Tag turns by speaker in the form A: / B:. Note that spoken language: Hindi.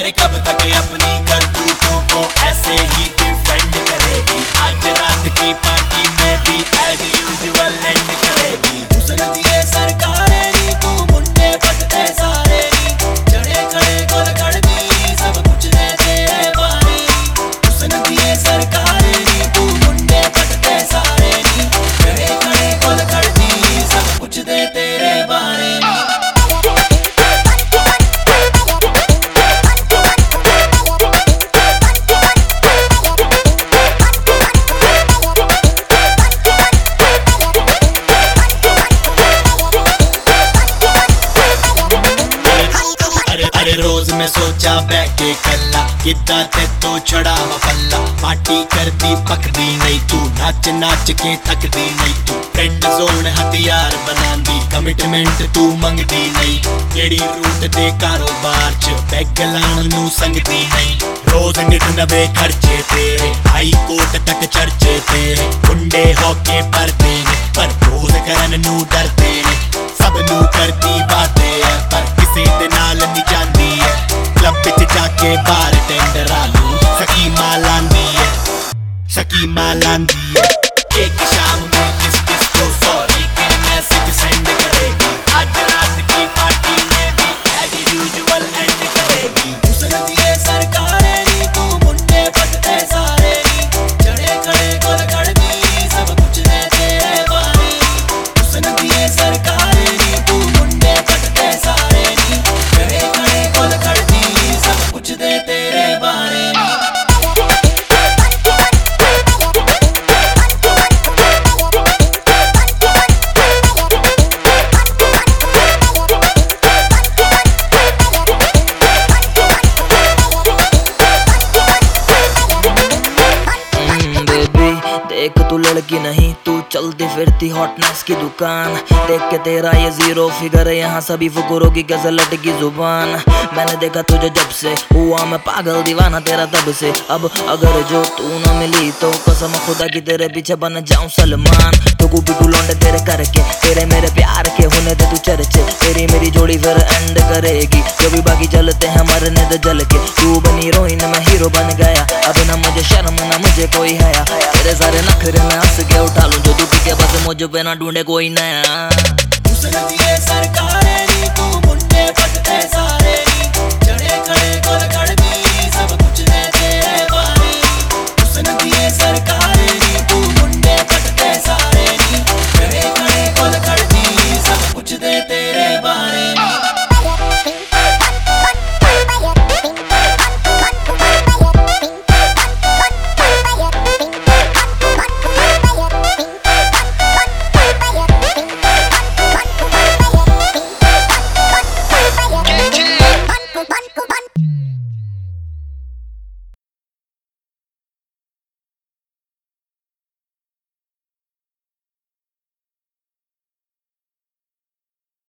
A: अरे कब तक अपनी करतूतों को ऐसे ही डिफेंड करेगी? आज रात की पार्टी में भी एज यूजुअल एंड करेगी। हुस्न दिए सरकारें नी, तू मुंडे पटते सारे नी, जड़े खड़े गोल खड़बी सब कुछ दे तेरे बारे नी। हुस्न दिए सरकारें नी, तू मुंडे पटते सारे नी, जड़े खड़े गोल खड़बी सब कुछ दे तेरे बारे नी। अरे रोज मैं सोचा बैठे कल्ला, कितना ते तो छड़ावा पल्ला। पार्टी करती पकदी नहीं तू, नाच नाच के थकदी नहीं तू। फ्रेंड जोन हथियार बनांदी, कमिटमेंट तू मंगदी नहीं। केड़ी रूट दे कारोबार च पैग लाण नू संगदी नहीं। रोज नित नवे खर्चे तेरे, हाई कोर्ट तक चर्चे तेरे। मुंडे होके परदे ने, पर रोज करन नू डरदे ने। सब नू करदी बातें है, पर किसे दे नाल नहीं जांदी है। क्लब विच जाके बार टेंडर आलू सकीमा लांदी है, सकीमा लांदी है। एक शाम में किस को सॉरी के मैसेज सेंड करेगी? आज रात की पार्टी में भी एज यूजुअल एंड करेगी। हुस्न दिए सरकारें नी, तू मुंडे पटते सारे नी, जड़े खड़े गोल खड़बी सब कुछ दे तेरे बारे नी। हुस्न दिए सरकारें नी, तू मुंडे पटते सारे नी, जड़े खड़े गोल खड़बी सब कुछ दे तेरे बारे नी।
B: देख तू लड़की नहीं, तू चलती फिरती हॉटनेस की दुकान। देख के तेरा ये जीरो फिगर, यहाँ सभी फुकरों की गजल लटकी जुबान। मैंने देखा तुझे जब से, हुआ मैं पागल दीवाना तेरा तब से। अब अगर जो तू न मिली तो कसम खुदा की तेरे पीछे बन जाऊं सलमान। तो पिटू लौंडे तेरे करके, तेरे मेरे प्यार के होने दे तू चर्चे। तेरी मेरी जोड़ी फिर एंड करेगी, जो भी बाकी चलते हैं मरने दे जल के। तू बनी हीरोइन मैं हीरो बन गया, अब ना मुझे शर्म ना मुझे कोई हया। तेरे सारे नखरे मैं हंस के उठा लूं, जो तू के बस मुझे पे ना ढूंढे कोई नया।
A: हुस्न दिए सरकारें नी, तू मुंडे पटते